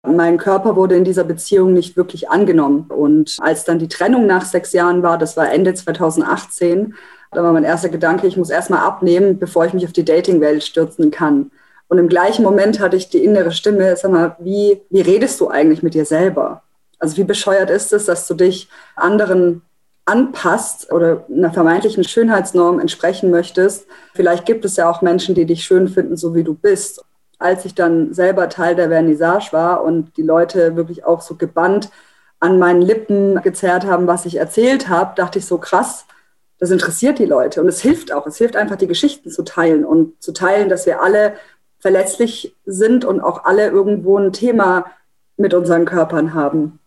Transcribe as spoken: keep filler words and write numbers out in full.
Mein Körper wurde in dieser Beziehung nicht wirklich angenommen. Und als dann die Trennung nach sechs Jahren war, das war Ende zweitausendachtzehn, da war mein erster Gedanke, ich muss erstmal abnehmen, bevor ich mich auf die Dating-Welt stürzen kann. Und im gleichen Moment hatte ich die innere Stimme, sag mal, wie, wie redest du eigentlich mit dir selber? Also wie bescheuert ist es, dass du dich anderen anpasst oder einer vermeintlichen Schönheitsnorm entsprechen möchtest? Vielleicht gibt es ja auch Menschen, die dich schön finden, so wie du bist. Als ich dann selber Teil der Vernissage war und die Leute wirklich auch so gebannt an meinen Lippen gezerrt haben, was ich erzählt habe, dachte ich so, krass, das interessiert die Leute. Und es hilft auch. Es hilft einfach, die Geschichten zu teilen und zu teilen, dass wir alle verletzlich sind und auch alle irgendwo ein Thema mit unseren Körpern haben.